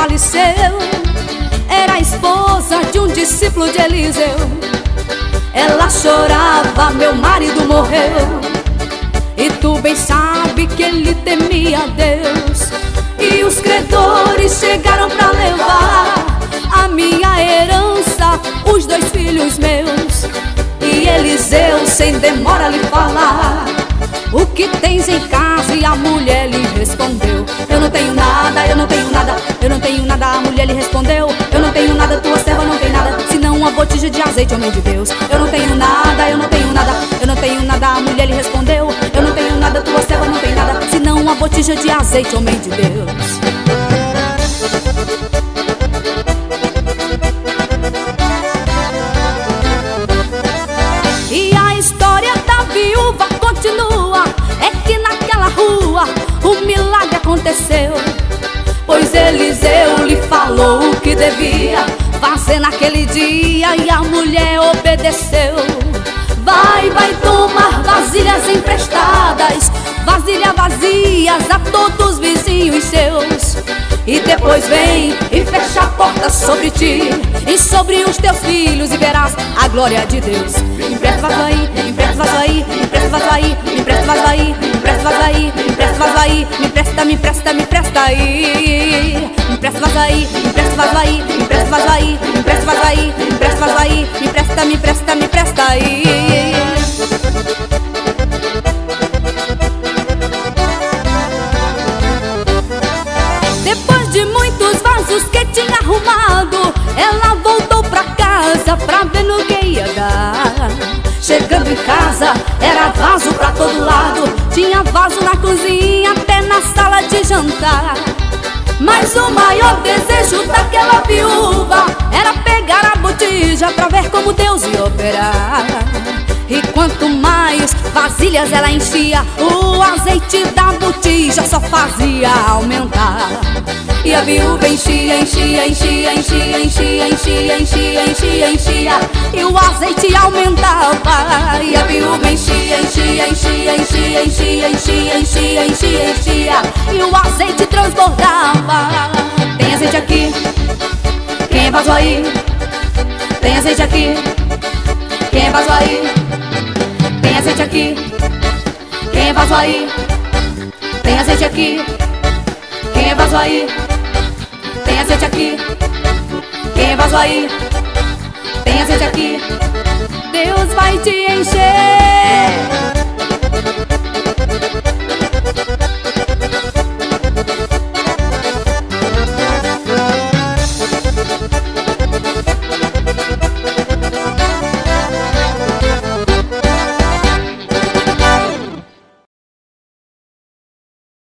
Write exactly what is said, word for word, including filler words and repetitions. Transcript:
faleceu. Era a esposa de um discípulo de Eliseu. Ela chorava, meu marido morreu. E tu bem sabe que ele temia a Deus. E os credores chegaram pra levar a minha herança, os dois filhos meus. E Eliseu sem demora lhe falar: o que tens em casa? E a mulher lhe respondeu: eu não tenho nada, eu não tenho nada, eu não tenho nada. A mulher lhe respondeu: eu não tenho nada, tua serva não tem nada, senão uma botija de azeite, homem de Deus. Eu não tenho nada, eu não tenho nada, eu não tenho nada. A mulher lhe respondeu: eu não tenho nada, tua serva não tem nada, senão uma botija de azeite, homem de Deus. E a história da viúva continua. É que naquela rua o milagre aconteceu, pois Eliseu lhe falou o que devia fazer naquele dia, e a mulher obedeceu. Vai, vai tomar vasilhas emprestadas, vasilhas vazias a todos os vizinhos seus. E depois vem e fecha a porta sobre ti e sobre os teus filhos, e verás a glória de Deus. Me empresta vaso aí, me empresta vaso aí, me empresta vaso aí, me empresta vaso aí, me empresta vaso aí, me empresta vaso aí, me empresta, me empresta, me empresta aí. Me empresta vaso aí, me empresta vaso aí, me empresta vaso aí, me empresta vaso aí, me empresta vaso aí, me empresta, me empresta, me empresta aí. Depois de muitos vasos que tinha arrumado, ela voltou pra casa pra ver no que ia dar. Chegando em casa, era vaso pra todo lado. Tinha vaso na cozinha, até na sala de jantar. Mas o maior desejo daquela viúva era pegar a botija pra ver como Deus ia operar. E quanto mais vasilhas ela enchia, o azeite da botija só fazia aumentar. E a viúva enchia, enchia, enchia, enchia, enchia, enchia, enchia, enchia, enchia, e o azeite aumentava. E a viúva enchia, enchia, enchia, enchia, enchia, enchia, enchia, enchia, enchia, e o azeite transbordava. Tem azeite aqui, quem é vaso aí? Tem azeite aqui, quem é vaso aí? Tem azeite aqui, quem é vaso aí? Tem azeite aqui, quem é vaso aí? Tem azeite aqui, quem é vaso aí?